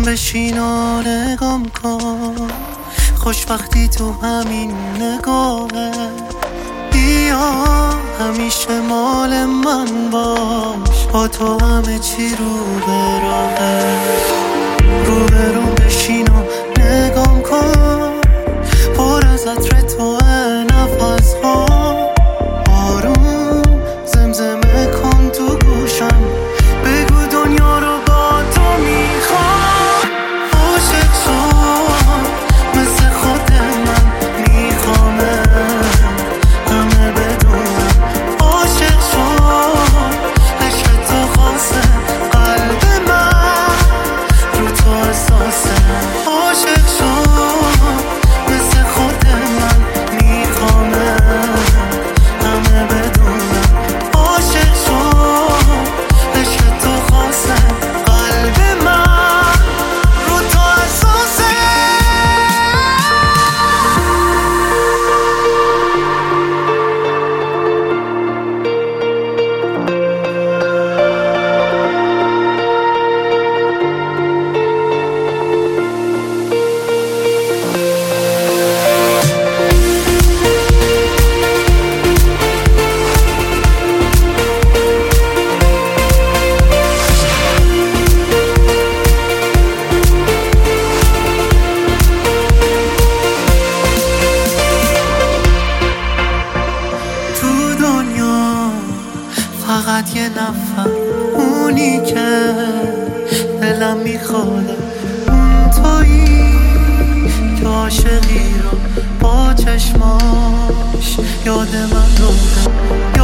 بشین و نگام کن، خوشبختی تو همین نگاهه. بیا همیشه مال من باش، با تو همه چی رو به راهه. رو به رو بشین و نگام کن، پر از عطر تو نفس ها. آروم زمزمه کن تو گوشم، بگو دنیا رو با تو میخوام. عاشق شو مثل خود من میخوامه، همه بدونم. عاشق شو عشق تو خاصه، قلب من رو تو احساسه. عاشق شو مثل خود من میخوامه، همه بدونم. عاشق شو عشق تو خاصه، قلب من رو تو احساسه. فقط یه نفر، اونی که دلم میخواد، اون تویی که عاشقی رو با چشماش یاد من رو